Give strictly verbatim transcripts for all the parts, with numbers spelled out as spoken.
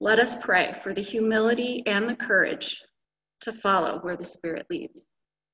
Let us pray for the humility and the courage to follow where the Spirit leads.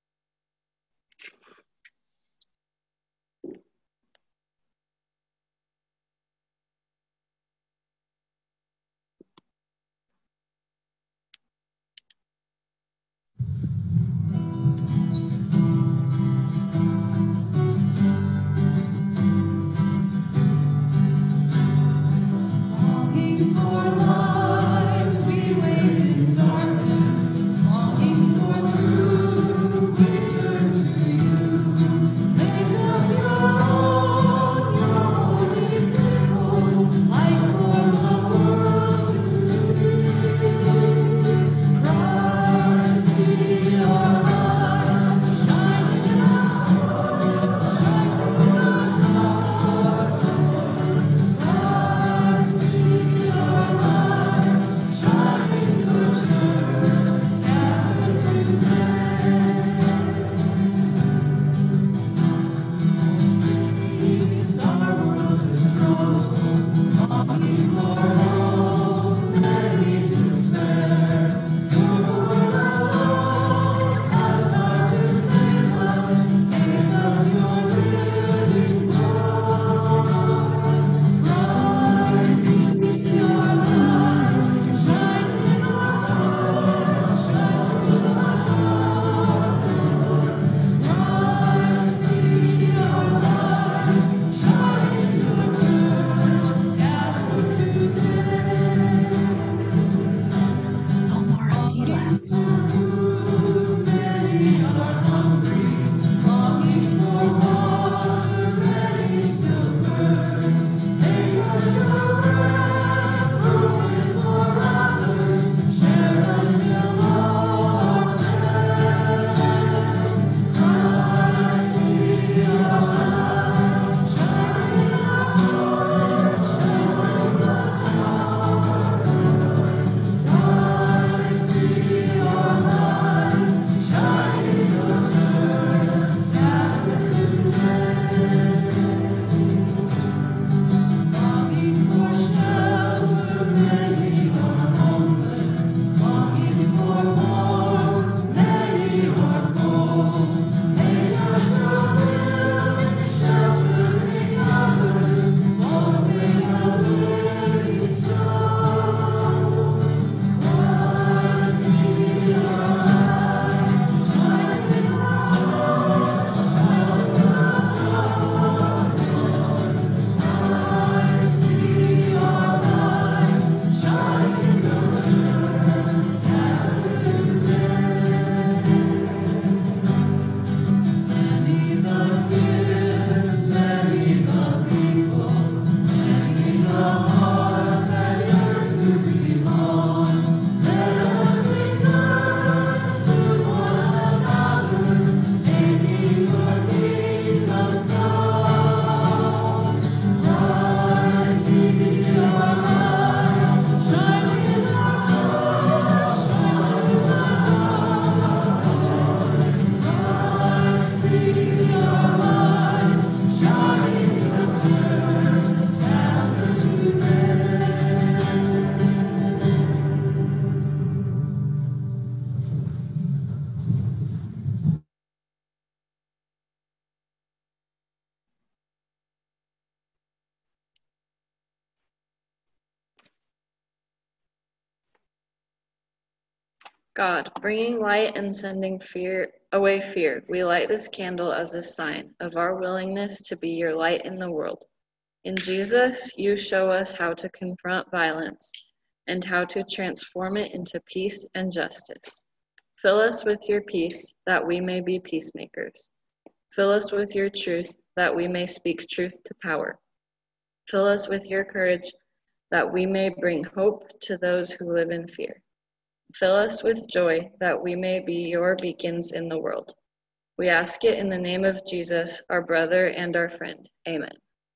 God, bringing light and sending fear away fear, we light this candle as a sign of our willingness to be your light in the world. In Jesus, you show us how to confront violence and how to transform it into peace and justice. Fill us with your peace that we may be peacemakers. Fill us with your truth that we may speak truth to power. Fill us with your courage that we may bring hope to those who live in fear. Fill us with joy that we may be your beacons in the world. We ask it in the name of Jesus, our brother and our friend. Amen.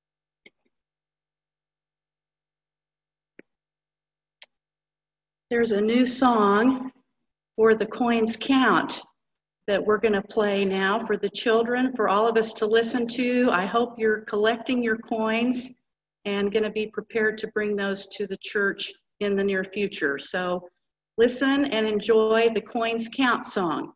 There's a new song for the Coins Count that we're going to play now for the children, for all of us to listen to. I hope you're collecting your coins and going to be prepared to bring those to the church in the near future. So listen and enjoy the Coins Count song.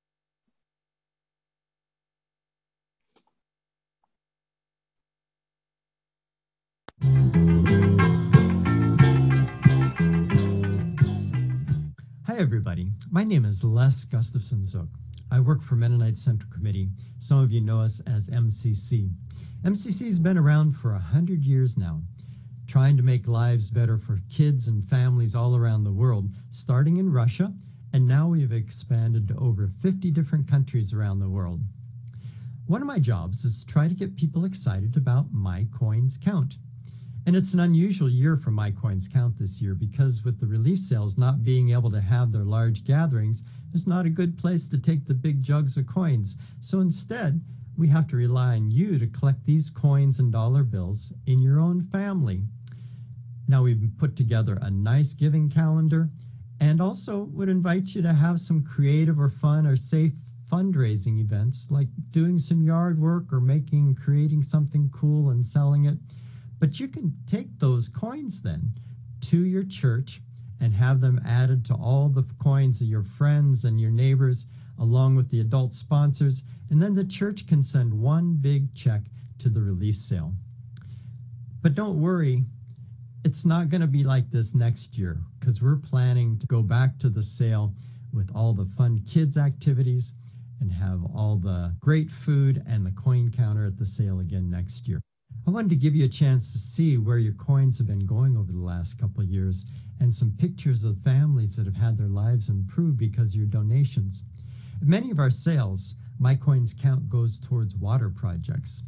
Hi everybody, my name is Les Gustafson Zook. I work for Mennonite Central Committee. Some of you know us as M C C. M C C has been around for a hundred years now, trying to make lives better for kids and families all around the world, starting in Russia, and now we've expanded to over fifty different countries around the world. One of my jobs is to try to get people excited about My Coins Count. And it's an unusual year for My Coins Count this year because with the relief sales not being able to have their large gatherings, there's not a good place to take the big jugs of coins. So instead, we have to rely on you to collect these coins and dollar bills in your own family. Now we've put together a nice giving calendar and also would invite you to have some creative or fun or safe fundraising events like doing some yard work or making, creating something cool and selling it. But you can take those coins then to your church and have them added to all the coins of your friends and your neighbors along with the adult sponsors, and then the church can send one big check to the relief sale. But don't worry, it's not going to be like this next year because we're planning to go back to the sale with all the fun kids activities and have all the great food and the coin counter at the sale again next year. I wanted to give you a chance to see where your coins have been going over the last couple of years and some pictures of families that have had their lives improved because of your donations. At many of our sales, My Coins Count goes towards water projects.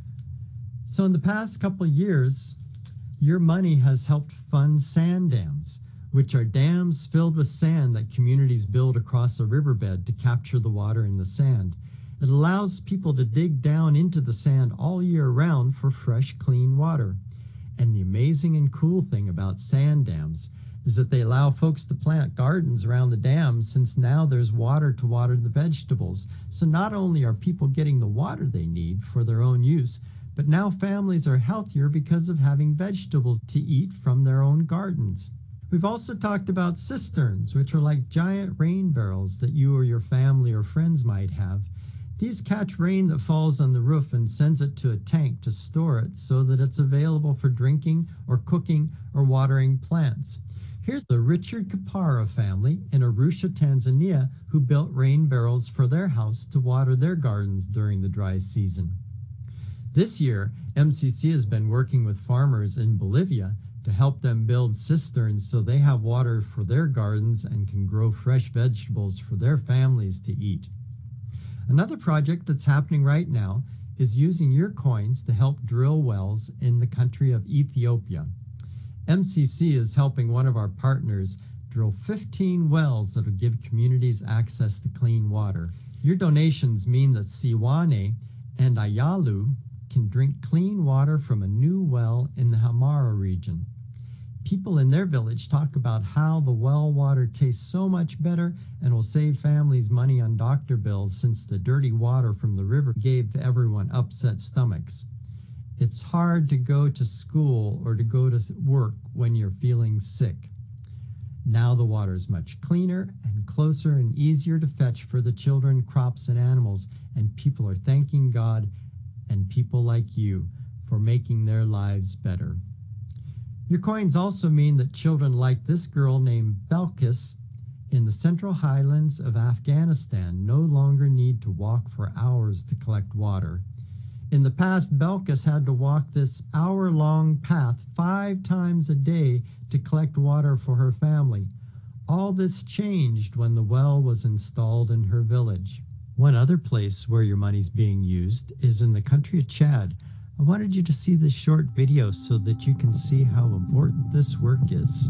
So in the past couple of years, your money has helped fund sand dams, which are dams filled with sand that communities build across a riverbed to capture the water in the sand. It allows people to dig down into the sand all year round for fresh, clean water. And the amazing and cool thing about sand dams is that they allow folks to plant gardens around the dams since now there's water to water the vegetables. So not only are people getting the water they need for their own use, but now families are healthier because of having vegetables to eat from their own gardens. We've also talked about cisterns, which are like giant rain barrels that you or your family or friends might have. These catch rain that falls on the roof and sends it to a tank to store it so that it's available for drinking or cooking or watering plants. Here's the Richard Kapara family in Arusha, Tanzania, who built rain barrels for their house to water their gardens during the dry season. This year, M C C has been working with farmers in Bolivia to help them build cisterns so they have water for their gardens and can grow fresh vegetables for their families to eat. Another project that's happening right now is using your coins to help drill wells in the country of Ethiopia. M C C is helping one of our partners drill fifteen wells that will give communities access to clean water. Your donations mean that Siwane and Ayalu can drink clean water from a new well in the Hamara region. People in their village talk about how the well water tastes so much better and will save families money on doctor bills since the dirty water from the river gave everyone upset stomachs. It's hard to go to school or to go to work when you're feeling sick. Now the water is much cleaner and closer and easier to fetch for the children, crops, and animals, and people are thanking God and people like you for making their lives better. Your coins also mean that children like this girl named Belkis in the Central Highlands of Afghanistan no longer need to walk for hours to collect water. In the past, Belkis had to walk this hour-long path five times a day to collect water for her family. All this changed when the well was installed in her village. One other place where your money's being used is in the country of Chad. I wanted you to see this short video so that you can see how important this work is.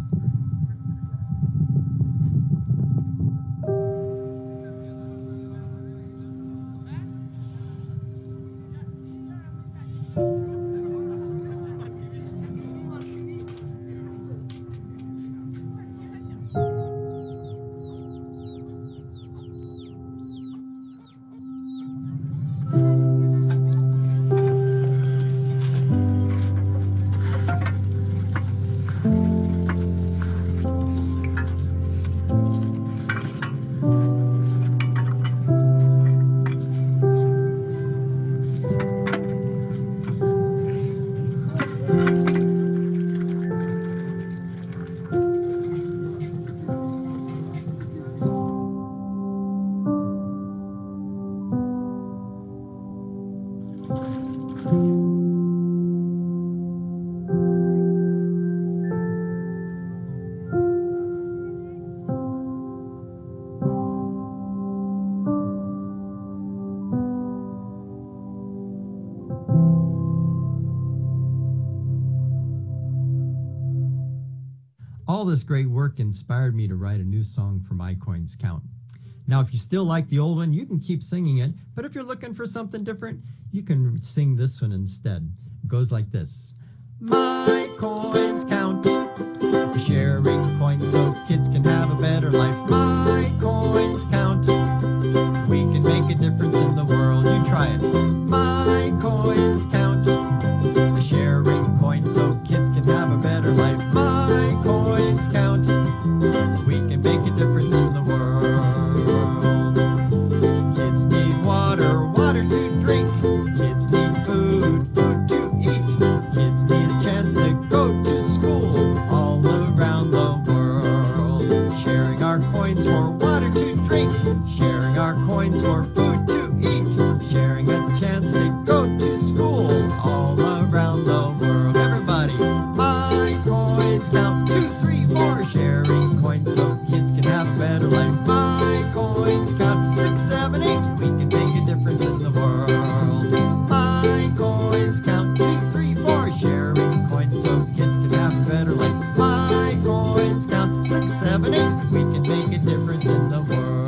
All this great work inspired me to write a new song for My Coins Count. Now, if you still like the old one, you can keep singing it, but if you're looking for something different, you can sing this one instead. It goes like this. My coins count, sharing coins so kids can have a better life. My coins count, we can make a difference in the world. You try it. My coins count, sharing coins so kids can have a better life. My coins count, we can make a difference in the world. Kids need water, water to drink. Kids need food, food to eat. Kids need a chance to go to school all around the world. Sharing our coins for water to drink. Sharing our coins for food to eat. Sharing a chance to go to school all around the world. Everybody, my coins count. Two, three, four. Sharing coins so kids can have a better life. My coins count. Six, seven, eight. We can make a difference in the world. My coins count. Two, three, four. Sharing coins so kids can have a better life. My coins count. Six, seven, eight. We can make a difference in the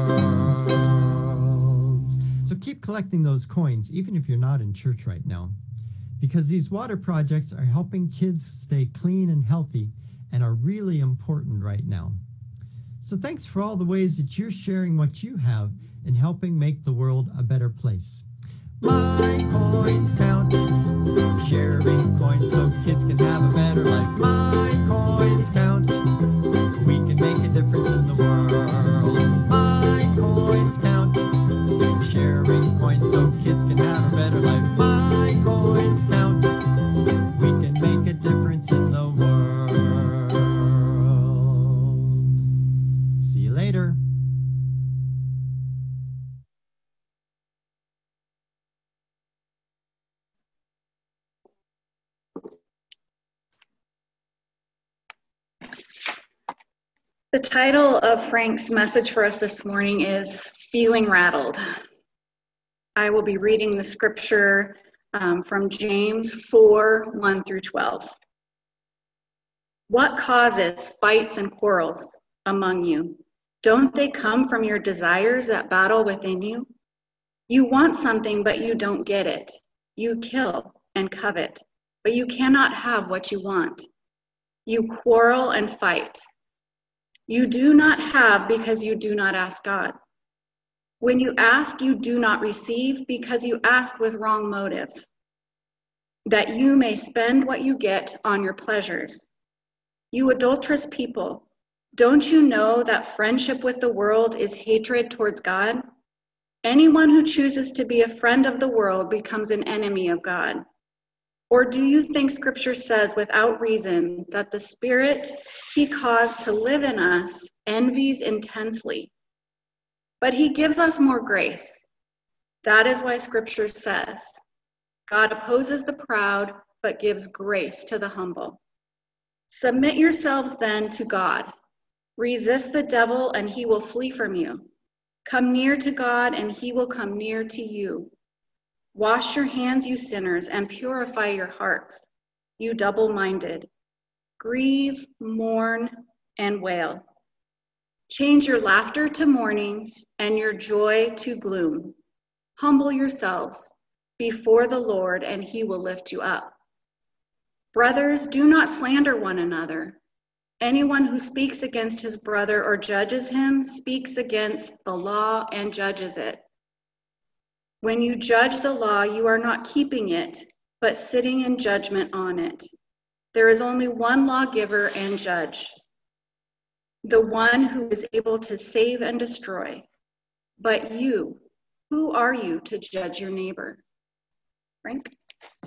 world. So keep collecting those coins, even if you're not in church right now, because these water projects are helping kids stay clean and healthy and are really important right now. So thanks for all the ways that you're sharing what you have and helping make the world a better place. My coins count, sharing coins so kids can have a better life. My coins count, we can make a difference in the world. My coins count, sharing coins so kids can have a better life. My coins count, we can make a difference in the world. See you later. The title of Frank's message for us this morning is Feeling Rattled. I will be reading the scripture um, from James four, one through twelve. What causes fights and quarrels among you? Don't they come from your desires that battle within you? You want something, but you don't get it. You kill and covet, but you cannot have what you want. You quarrel and fight. You do not have because you do not ask God. When you ask, you do not receive because you ask with wrong motives, that you may spend what you get on your pleasures. You adulterous people, don't you know that friendship with the world is hatred towards God? Anyone who chooses to be a friend of the world becomes an enemy of God. Or do you think Scripture says without reason that the Spirit he caused to live in us envies intensely? But he gives us more grace. That is why Scripture says, God opposes the proud, but gives grace to the humble. Submit yourselves then to God. Resist the devil, and he will flee from you. Come near to God, and he will come near to you. Wash your hands, you sinners, and purify your hearts, you double-minded. Grieve, mourn, and wail. Change your laughter to mourning and your joy to gloom. Humble yourselves before the Lord, and he will lift you up. Brothers, do not slander one another. Anyone who speaks against his brother or judges him speaks against the law and judges it. When you judge the law, you are not keeping it, but sitting in judgment on it. There is only one lawgiver and judge, the one who is able to save and destroy. But you, who are you to judge your neighbor? Frank?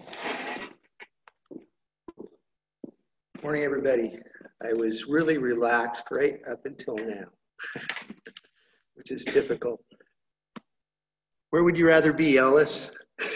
Morning, everybody. I was really relaxed right up until now, which is typical. Where would you rather be, Ellis?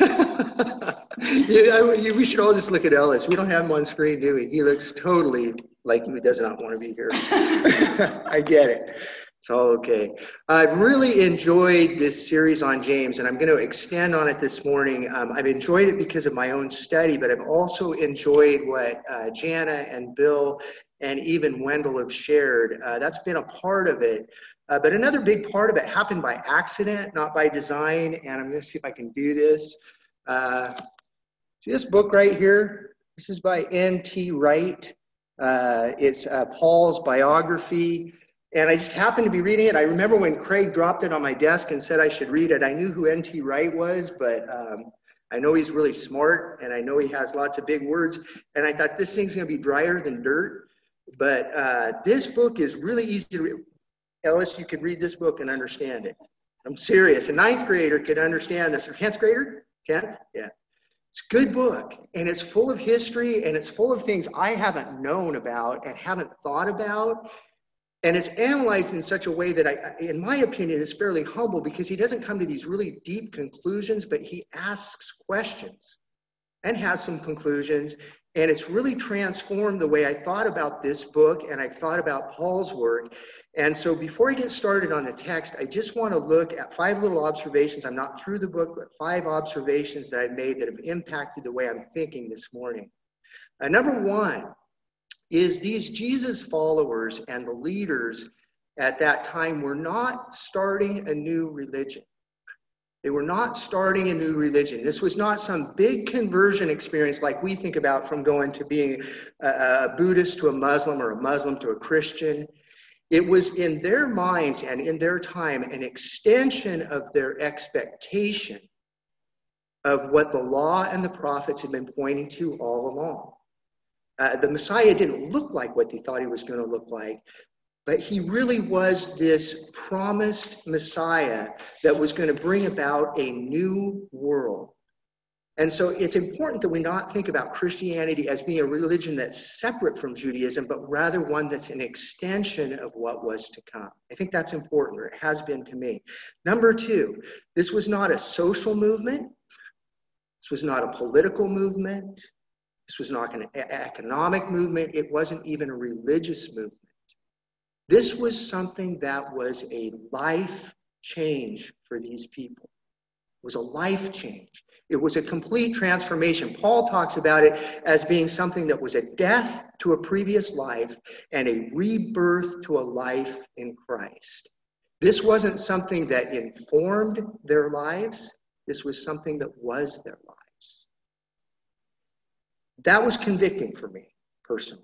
yeah, I, we should all just look at Ellis. We don't have him on screen, do we? He looks totally like he does not want to be here. I get it. It's all okay. I've really enjoyed this series on James, and I'm going to extend on it this morning. Um, I've enjoyed it because of my own study, but I've also enjoyed what uh, Jana and Bill and even Wendell have shared. Uh, that's been a part of it. Uh, but another big part of it happened by accident, not by design. And I'm going to see if I can do this. Uh, see this book right here? This is by N T Wright. Uh, it's uh, Paul's biography. And I just happened to be reading it. I remember when Craig dropped it on my desk and said I should read it. I knew who N T Wright was, but um, I know he's really smart, and I know he has lots of big words. And I thought this thing's going to be drier than dirt. But uh, this book is really easy to read. Ellis, you could read this book and understand it. I'm serious. A ninth grader could understand this. Or tenth grader? Tenth? Yeah. It's a good book, and it's full of history, and it's full of things I haven't known about and haven't thought about. And it's analyzed in such a way that, I, in my opinion, is fairly humble, because he doesn't come to these really deep conclusions, but he asks questions and has some conclusions. And it's really transformed the way I thought about this book, and I thought about Paul's work. And so before I get started on the text, I just want to look at five little observations. I'm not through the book, but five observations that I've made that have impacted the way I'm thinking this morning. Uh, number one is these Jesus followers and the leaders at that time were not starting a new religion. They were not starting a new religion. This was not some big conversion experience like we think about from going to being a, a Buddhist to a Muslim or a Muslim to a Christian. It was in their minds and in their time an extension of their expectation of what the law and the prophets had been pointing to all along. Uh, the Messiah didn't look like what they thought he was going to look like, but he really was this promised Messiah that was going to bring about a new world. And so it's important that we not think about Christianity as being a religion that's separate from Judaism, but rather one that's an extension of what was to come. I think that's important, or it has been to me. Number two, this was not a social movement. This was not a political movement. This was not an economic movement. It wasn't even a religious movement. This was something that was a life change for these people. It was a life change. It was a complete transformation. Paul talks about it as being something that was a death to a previous life and a rebirth to a life in Christ. This wasn't something that informed their lives. This was something that was their lives. That was convicting for me, personally.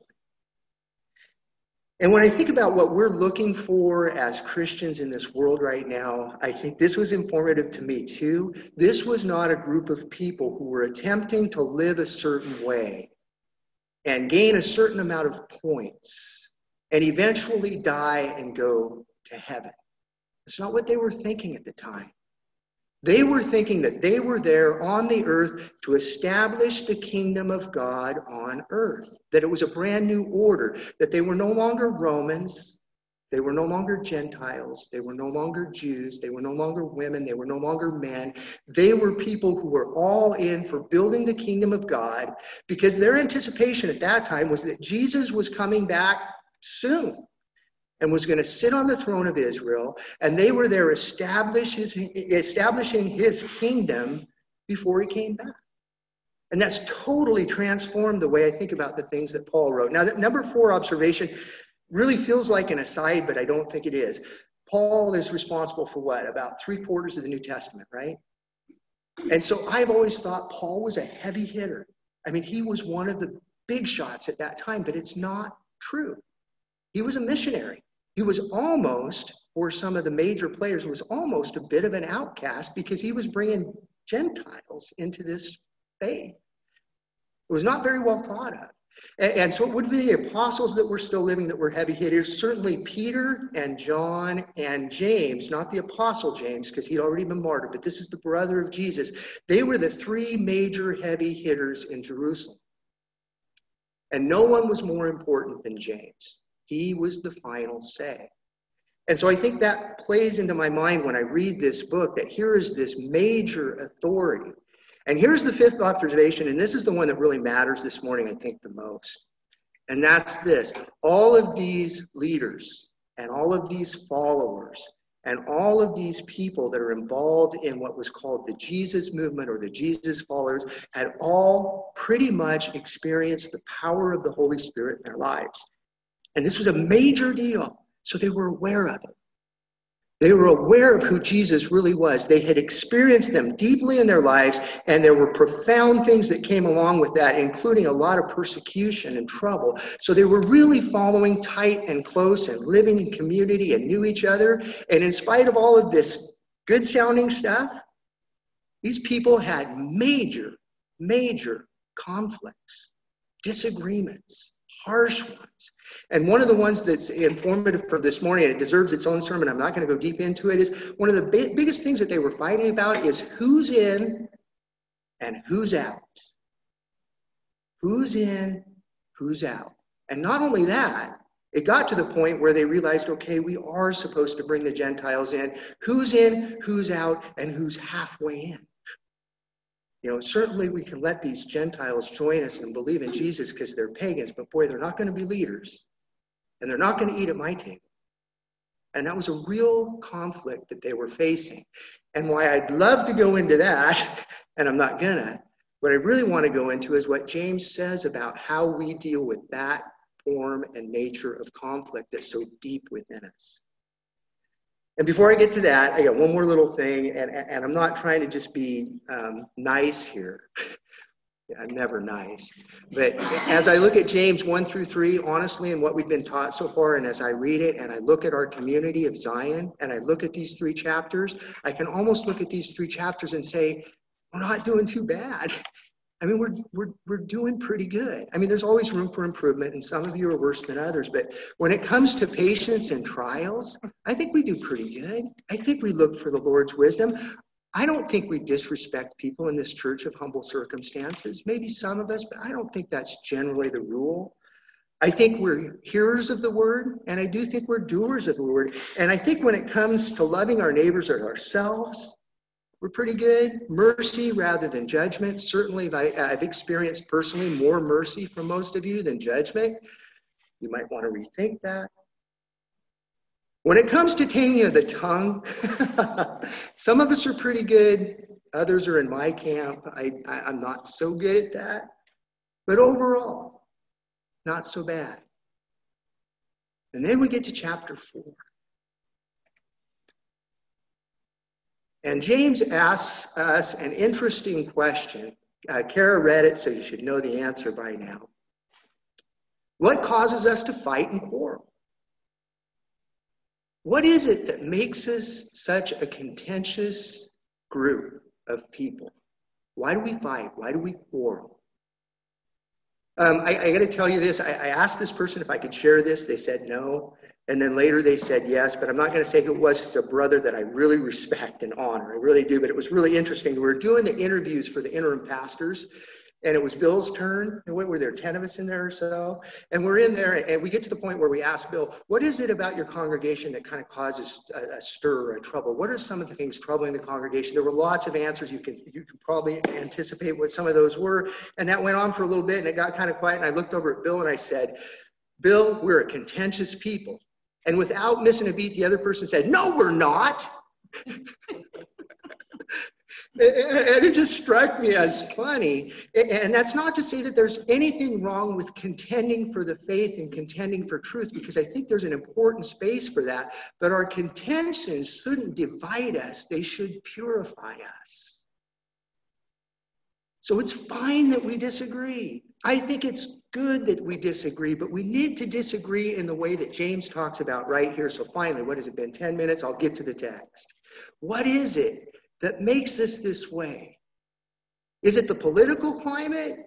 And when I think about what we're looking for as Christians in this world right now, I think this was informative to me too. This was not a group of people who were attempting to live a certain way and gain a certain amount of points and eventually die and go to heaven. It's not what they were thinking at the time. They were thinking that they were there on the earth to establish the kingdom of God on earth, that it was a brand new order, that they were no longer Romans, they were no longer Gentiles, they were no longer Jews, they were no longer women, they were no longer men. They were people who were all in for building the kingdom of God, because their anticipation at that time was that Jesus was coming back soon and was going to sit on the throne of Israel, and they were there establish his, establishing his kingdom before he came back. And that's totally transformed the way I think about the things that Paul wrote. Now, number four observation really feels like an aside, but I don't think it is. Paul is responsible for what? About three quarters of the New Testament, right? And so I've always thought Paul was a heavy hitter. I mean, he was one of the big shots at that time, but it's not true. He was a missionary. He was almost, for some of the major players, was almost a bit of an outcast because he was bringing Gentiles into this faith. It was not very well thought of. And, and so it would be the apostles that were still living that were heavy hitters. Certainly Peter and John and James, not the apostle James because he'd already been martyred, but this is the brother of Jesus. They were the three major heavy hitters in Jerusalem. And no one was more important than James. He was the final say. And so I think that plays into my mind when I read this book, that here is this major authority. And here's the fifth observation, and this is the one that really matters this morning, I think, the most. And that's this. All of these leaders and all of these followers and all of these people that are involved in what was called the Jesus movement or the Jesus followers had all pretty much experienced the power of the Holy Spirit in their lives. And this was a major deal. So they were aware of it. They were aware of who Jesus really was. They had experienced them deeply in their lives, and there were profound things that came along with that, including a lot of persecution and trouble. So they were really following tight and close and living in community and knew each other. And in spite of all of this good-sounding stuff, these people had major, major conflicts, disagreements, harsh ones. And one of the ones that's informative for this morning, and it deserves its own sermon, I'm not going to go deep into it, is one of the big, biggest things that they were fighting about is who's in and who's out. Who's in, who's out. And not only that, it got to the point where they realized, okay, we are supposed to bring the Gentiles in. Who's in, who's out, and who's halfway in. You know, certainly we can let these Gentiles join us and believe in Jesus because they're pagans, but boy, they're not going to be leaders. And they're not going to eat at my table. And that was a real conflict that they were facing. And why I'd love to go into that, and I'm not gonna, what I really want to go into is what James says about how we deal with that form and nature of conflict that's so deep within us. And before I get to that, I got one more little thing, and, and I'm not trying to just be um, nice here. Yeah, I'm never nice. But as I look at James one through three, honestly, and what we've been taught so far, and as I read it, and I look at our community of Zion, and I look at these three chapters, I can almost look at these three chapters and say, we're not doing too bad. I mean, we're, we're, we're doing pretty good. I mean, there's always room for improvement, and some of you are worse than others. But when it comes to patience and trials, I think we do pretty good. I think we look for the Lord's wisdom. I don't think we disrespect people in this church of humble circumstances. Maybe some of us, but I don't think that's generally the rule. I think we're hearers of the word, and I do think we're doers of the word. And I think when it comes to loving our neighbors or ourselves, we're pretty good. Mercy rather than judgment. Certainly, I've experienced personally more mercy from most of you than judgment. You might want to rethink that. When it comes to taming of the tongue, some of us are pretty good. Others are in my camp. I, I, I'm not so good at that. But overall, not so bad. And then we get to chapter four. And James asks us an interesting question. Uh, Kara read it, so you should know the answer by now. What causes us to fight and quarrel? What is it that makes us such a contentious group of people? Why do we fight? Why do we quarrel? Um, I, I got to tell you this. I, I asked this person if I could share this. They said no. And then later they said yes, but I'm not going to say who it was. It's a brother that I really respect and honor. I really do, but it was really interesting. We were doing the interviews for the interim pastors, and it was Bill's turn. And what were there, ten of us in there or so? And we're in there, and we get to the point where we ask Bill, what is it about your congregation that kind of causes a, a stir or a trouble? What are some of the things troubling the congregation? There were lots of answers. You can, you can probably anticipate what some of those were. And that went on for a little bit, and it got kind of quiet. And I looked over at Bill, and I said, Bill, we're a contentious people. And without missing a beat, the other person said, no, we're not. And it just struck me as funny. And that's not to say that there's anything wrong with contending for the faith and contending for truth, because I think there's an important space for that. But our contentions shouldn't divide us. They should purify us. So it's fine that we disagree. I think it's good that we disagree, but we need to disagree in the way that James talks about right here. So finally, what has it been? ten minutes? I'll get to the text. What is it that makes us this way? Is it the political climate?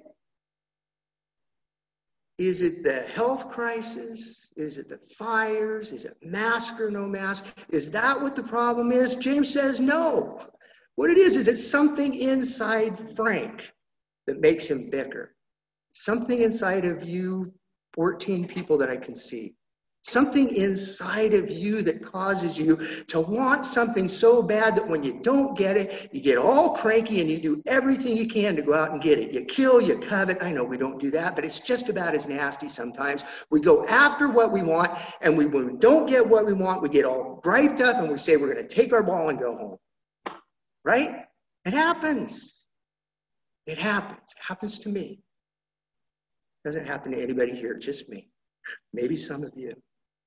Is it the health crisis? Is it the fires? Is it mask or no mask? Is that what the problem is? James says no. What it is, is it's something inside Frank that makes him bicker. Something inside of you, fourteen people that I can see. Something inside of you that causes you to want something so bad that when you don't get it, you get all cranky and you do everything you can to go out and get it. You kill, you covet. I know we don't do that, but it's just about as nasty sometimes. We go after what we want, and we, when we don't get what we want, we get all griped up and we say we're going to take our ball and go home. Right? It happens. It happens. It happens to me. It doesn't happen to anybody here, just me. Maybe some of you.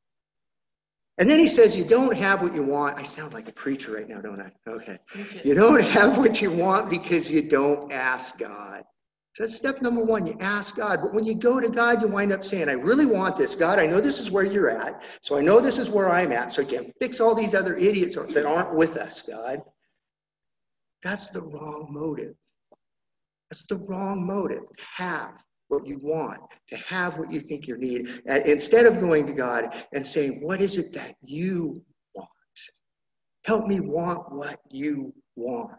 And then he says, you don't have what you want. I sound like a preacher right now, don't I? Okay. You don't have what you want because you don't ask God. So that's step number one. You ask God. But when you go to God, you wind up saying, I really want this. God, I know this is where you're at. So I know this is where I'm at. So you can fix all these other idiots that aren't with us, God. That's the wrong motive. That's the wrong motive to have what you want, to have what you think you need. And instead of going to God and saying, what is it that you want? Help me want what you want.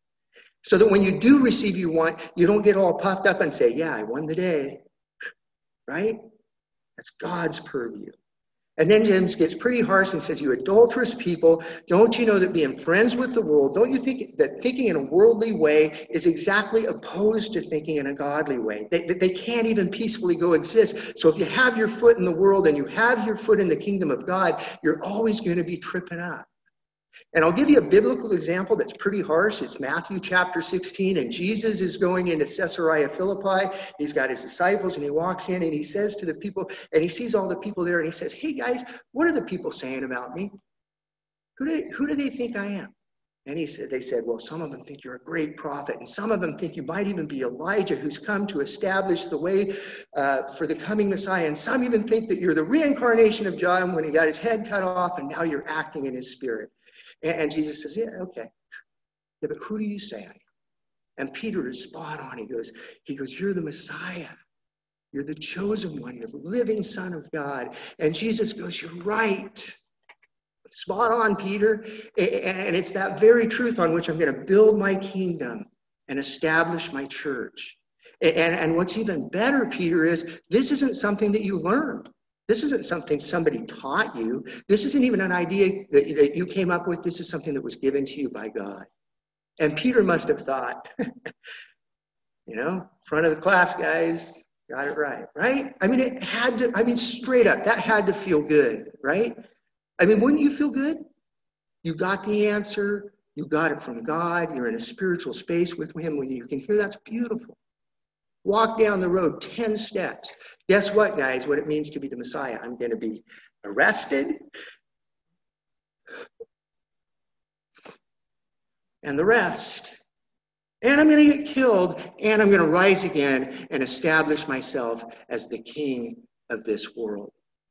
So that when you do receive you want, you don't get all puffed up and say, yeah, I won the day. Right? That's God's purview. And then James gets pretty harsh and says, you adulterous people, don't you know that being friends with the world, don't you think that thinking in a worldly way is exactly opposed to thinking in a godly way? They, they can't even peacefully coexist. So if you have your foot in the world and you have your foot in the kingdom of God, you're always going to be tripping up. And I'll give you a biblical example that's pretty harsh. It's Matthew chapter sixteen, and Jesus is going into Caesarea Philippi. He's got his disciples, and he walks in, and he says to the people, and he sees all the people there, and he says, hey, guys, what are the people saying about me? Who do, who do they think I am? And he said, they said, well, some of them think you're a great prophet, and some of them think you might even be Elijah who's come to establish the way uh, for the coming Messiah. And some even think that you're the reincarnation of John when he got his head cut off, and now you're acting in his spirit. And Jesus says, yeah, okay. Yeah, but who do you say I am? And Peter is spot on. He goes, he goes, you're the Messiah. You're the chosen one. You're the living Son of God. And Jesus goes, you're right. Spot on, Peter. And it's that very truth on which I'm going to build my kingdom and establish my church. And, and what's even better, Peter, is this isn't something that you learned. This isn't something somebody taught you. This isn't even an idea that, that you came up with. This is something that was given to you by God. And Peter must have thought, you know, front of the class, guys, got it right, right? I mean, it had to, I mean, straight up, that had to feel good, right? I mean, wouldn't you feel good? You got the answer. You got it from God. You're in a spiritual space with him. When you can hear, that's beautiful. Walk down the road ten steps. Guess what, guys? What it means to be the Messiah. I'm going to be arrested. And the rest. And I'm going to get killed. And I'm going to rise again and establish myself as the king of this world.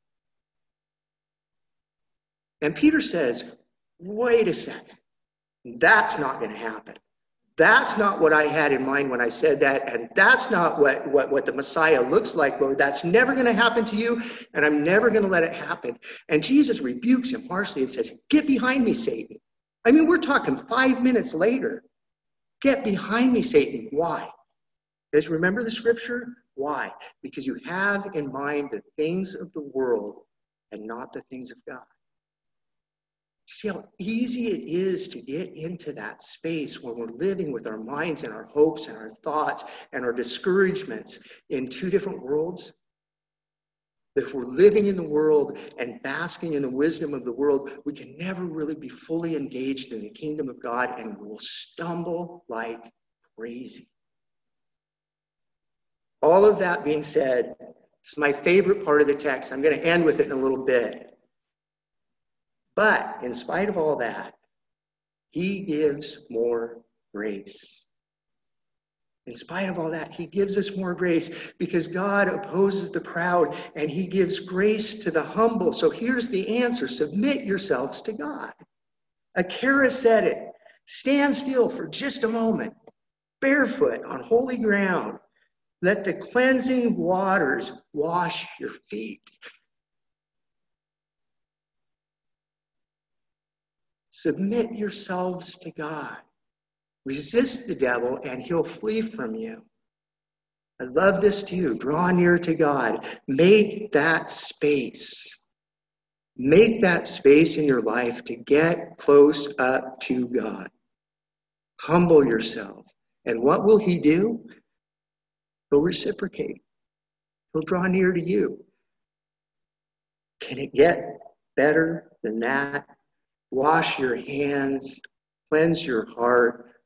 And Peter says, wait a second. That's not going to happen. That's not what I had in mind when I said that, and that's not what, what, what the Messiah looks like, Lord. That's never going to happen to you, and I'm never going to let it happen. And Jesus rebukes him harshly and says, get behind me, Satan. I mean, we're talking five minutes later. Get behind me, Satan. Why? Because remember the scripture? Why? Because you have in mind the things of the world and not the things of God. See how easy it is to get into that space when we're living with our minds and our hopes and our thoughts and our discouragements in two different worlds? If we're living in the world and basking in the wisdom of the world, we can never really be fully engaged in the kingdom of God, and we'll stumble like crazy. All of that being said, it's my favorite part of the text. I'm going to end with it in a little bit. But in spite of all that, he gives more grace. In spite of all that, he gives us more grace because God opposes the proud and he gives grace to the humble. So here's the answer. Submit yourselves to God. Akira said it. Stand still for just a moment, barefoot on holy ground. Let the cleansing waters wash your feet. Submit yourselves to God. Resist the devil and he'll flee from you. I love this too. Draw near to God. Make that space. Make that space in your life to get close up to God. Humble yourself. And what will he do? He'll reciprocate. He'll draw near to you. Can it get better than that? Wash your hands, cleanse your heart,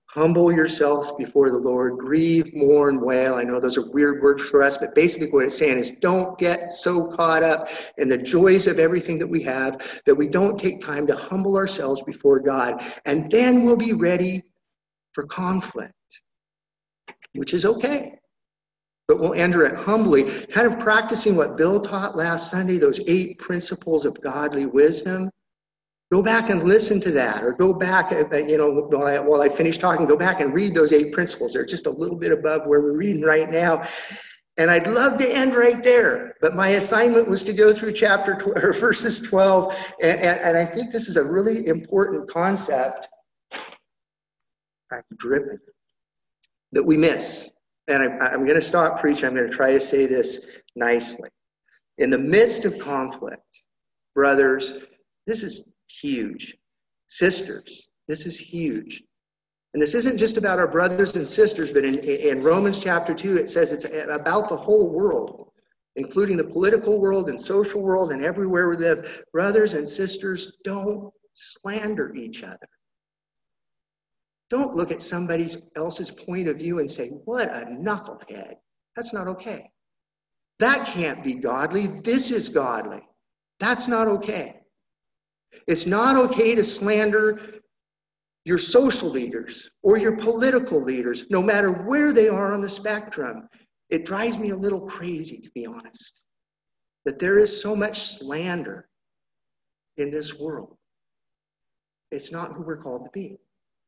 Humble yourself before the Lord. Grieve, mourn, wail. I know those are weird words for us, but basically what it's saying is don't get so caught up in the joys of everything that we have that we don't take time to humble ourselves before God. And then we'll be ready for conflict, which is okay. But we'll enter it humbly, kind of practicing what Bill taught last Sunday, those eight principles of godly wisdom. Go back and listen to that, or go back, you know, while I, while I finish talking, go back and read those eight principles. They're just a little bit above where we're reading right now. And I'd love to end right there, but my assignment was to go through chapter twelve, or verses twelve, and, and, and I think this is a really important concept. I'm dripping. That we miss. And I, I'm going to stop preaching. I'm going to try to say this nicely. In the midst of conflict, brothers, this is huge. Sisters, this is huge. And this isn't just about our brothers and sisters, but in, in Romans chapter two, it says it's about the whole world, including the political world and social world and everywhere we live. Brothers and sisters, don't slander each other. Don't look at somebody else's point of view and say, what a knucklehead. That's not okay. That can't be godly. This is godly. That's not okay. It's not okay to slander your social leaders or your political leaders, no matter where they are on the spectrum. It drives me a little crazy, to be honest, that there is so much slander in this world. It's not who we're called to be.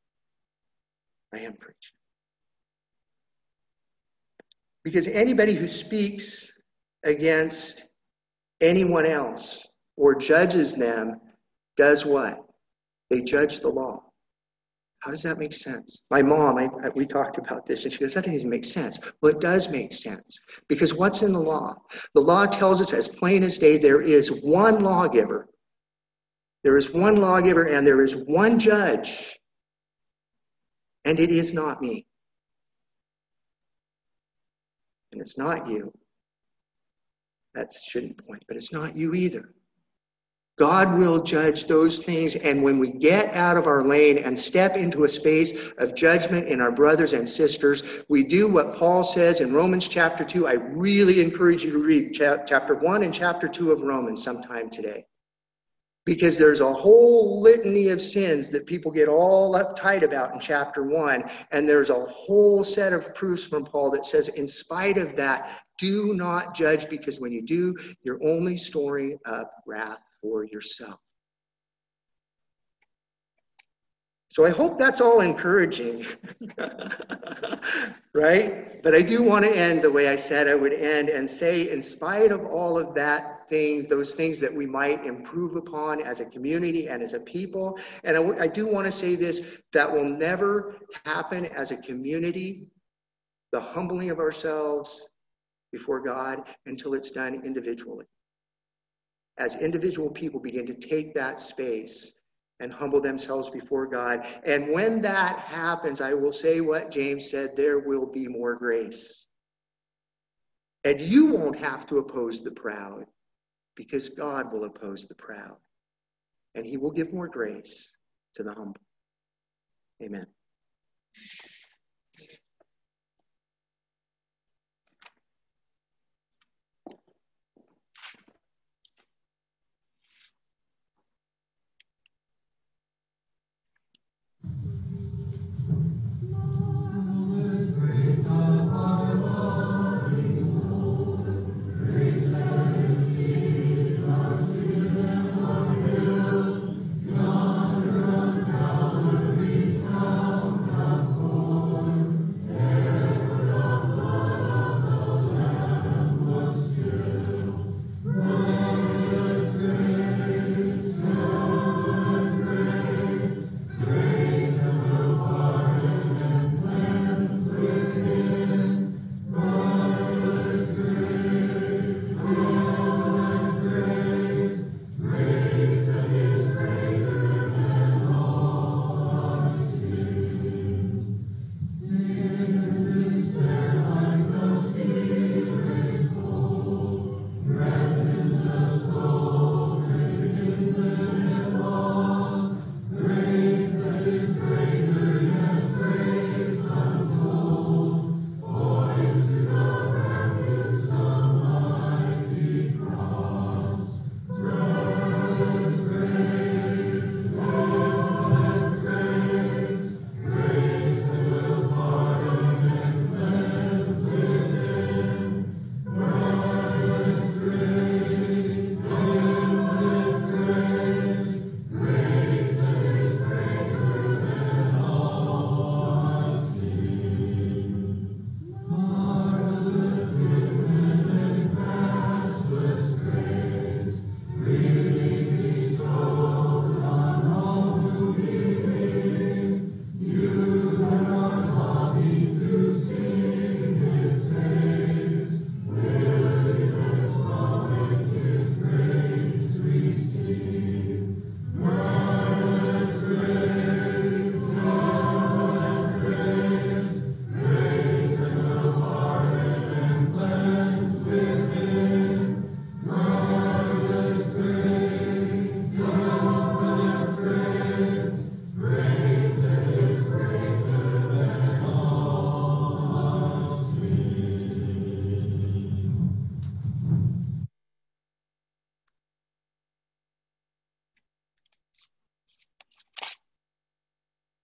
I am preaching. Because anybody who speaks against anyone else or judges them does what? They judge the law. How does that make sense? My mom, I, I, we talked about this, and she goes, that doesn't even make sense. Well, it does make sense. Because what's in the law? The law tells us as plain as day, there is one lawgiver. There is one lawgiver, and there is one judge. And it is not me. And it's not you. That shouldn't point, but it's not you either. God will judge those things, and when we get out of our lane and step into a space of judgment in our brothers and sisters, we do what Paul says in Romans chapter two. I really encourage you to read chapter one and chapter two of Romans sometime today. Because there's a whole litany of sins that people get all uptight about in chapter one. And there's a whole set of proofs from Paul that says, in spite of that, do not judge, because when you do, you're only storing up wrath for yourself. So I hope that's all encouraging, right? But I do want to end the way I said I would end and say, in spite of all of that things, those things that we might improve upon as a community and as a people, and I, w- I do want to say this, that will never happen as a community, the humbling of ourselves before God, until it's done individually. As individual people begin to take that space and humble themselves before God. And when that happens, I will say what James said, there will be more grace. And you won't have to oppose the proud, because God will oppose the proud. And he will give more grace to the humble. Amen.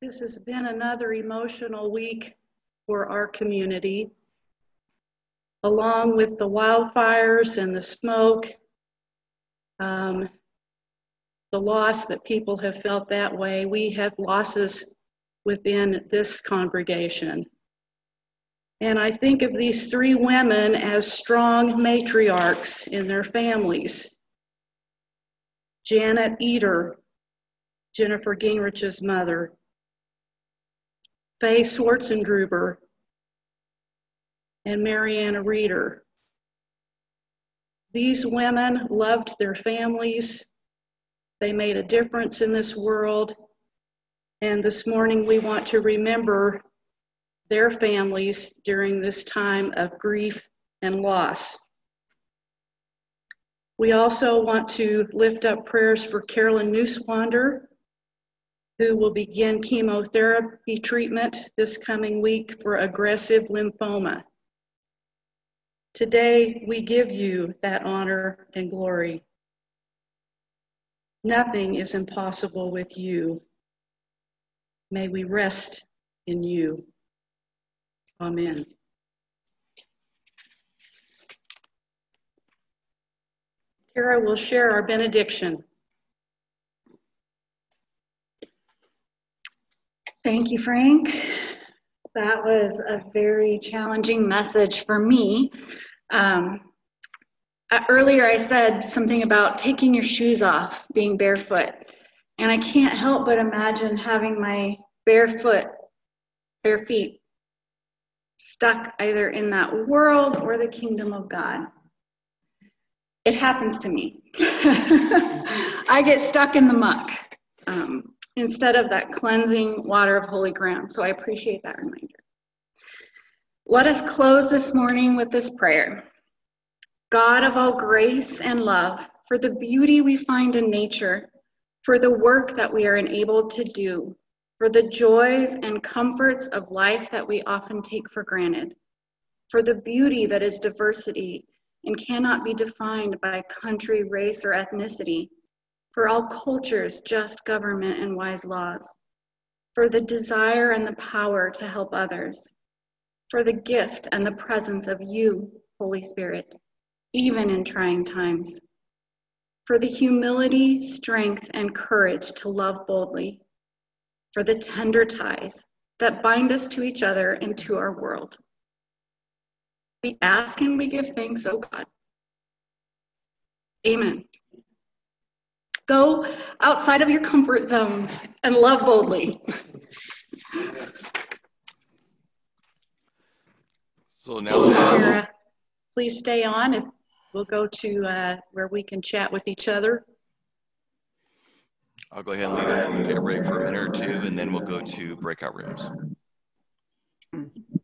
This has been another emotional week for our community. Along with the wildfires and the smoke, um, the loss that people have felt that way, we have losses within this congregation. And I think of these three women as strong matriarchs in their families. Janet Eder, Jennifer Gingrich's mother, Faye Swartzendruber, and Mariana Reeder. These women loved their families. They made a difference in this world. And this morning we want to remember their families during this time of grief and loss. We also want to lift up prayers for Carolyn Neuswander, who will begin chemotherapy treatment this coming week for aggressive lymphoma. Today, we give you that honor and glory. Nothing is impossible with you. May we rest in you. Amen. Kara will share our benediction. Thank you, Frank. That was a very challenging message for me. Um, uh, earlier I said something about taking your shoes off, being barefoot. And I can't help but imagine having my barefoot, bare feet stuck either in that world or the kingdom of God. It happens to me. I get stuck in the muck um, instead of that cleansing water of holy ground. So I appreciate that reminder. Let us close this morning with this prayer. God of all grace and love, for the beauty we find in nature, for the work that we are enabled to do, for the joys and comforts of life that we often take for granted, for the beauty that is diversity and cannot be defined by country, race, or ethnicity, for all cultures, just government, and wise laws, for the desire and the power to help others, for the gift and the presence of you, Holy Spirit, even in trying times, for the humility, strength, and courage to love boldly, for the tender ties that bind us to each other and to our world. We ask and we give thanks, O God. Amen. Go outside of your comfort zones and love boldly. So now, Kara, please stay on, and we'll go to uh, where we can chat with each other. I'll go ahead and leave it open, take a break for a minute or two, and then we'll go to breakout rooms.